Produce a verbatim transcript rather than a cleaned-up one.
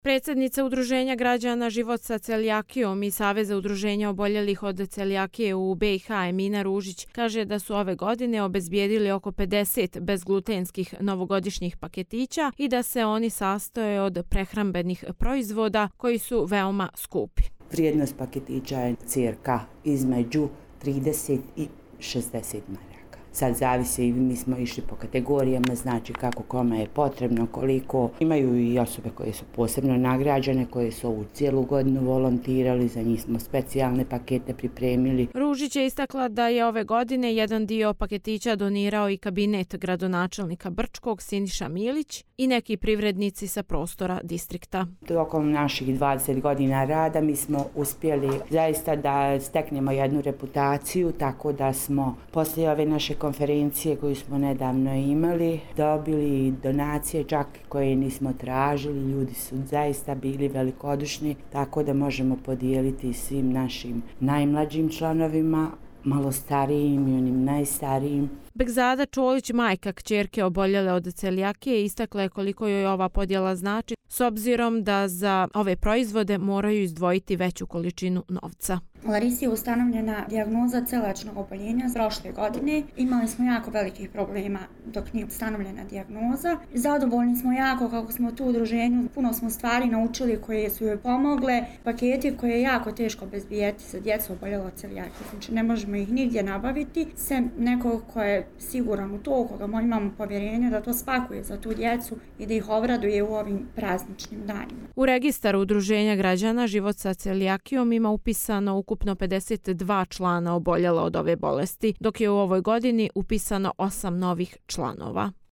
Predsjednica Udruženja građana Život sa celijakijom i Saveza udruženja oboljelih od celijakije u be i ha Emina Ružić kaže da su ove godine obezbijedili oko pedeset bezglutenskih novogodišnjih paketića i da se oni sastoje od prehrambenih proizvoda koji su veoma skupi. Vrijednost paketića je cirka između trideset i šezdeset maraka. Sad zavisi, i mi smo išli po kategorijama, znači kako kome je potrebno, koliko. Imaju i osobe koje su posebno nagrađene, koje su ovu cijelu godinu volontirali, za njih smo specijalne pakete pripremili. Ružić je istakla da je ove godine jedan dio paketića donirao i kabinet gradonačelnika Brčkog Siniša Milić i neki privrednici sa prostora distrikta. Tokom naših dvadeset godina rada mi smo uspjeli zaista da steknemo jednu reputaciju, tako da smo poslije ove naše konferencije koju smo nedavno imali dobili donacije čak koje nismo tražili. Ljudi su zaista bili velikodušni, tako da možemo podijeliti svim našim najmlađim članovima, malo starijim i onim najstarijim. Begzada Čolić, majka kćerke oboljele od celijakije, istakla je koliko joj ova podjela znači, s obzirom da za ove proizvode moraju izdvojiti veću količinu novca. Larisi je ustanovljena dijagnoza celiačnog oboljenja prošle godine. Imali smo jako velikih problema dok nije ustanovljena dijagnoza. Zadovoljni smo jako kako smo tu u udruženju. Puno smo stvari naučili koje su joj pomogle. Paketi koje je jako teško obezbijeti za djecu oboljelo od celijakije. Znači ne možemo ih nigdje nabaviti. Sem nekog ko je siguran u to, koga imamo povjerenje da to spakuje za tu djecu i da ih obraduje u ovim prazničnim danima. U registar Udruženja građana Život sa celijakijom ima upisano ukupno pedeset dva člana oboljela od ove bolesti, dok je u ovoj godini upisano osam novih članova.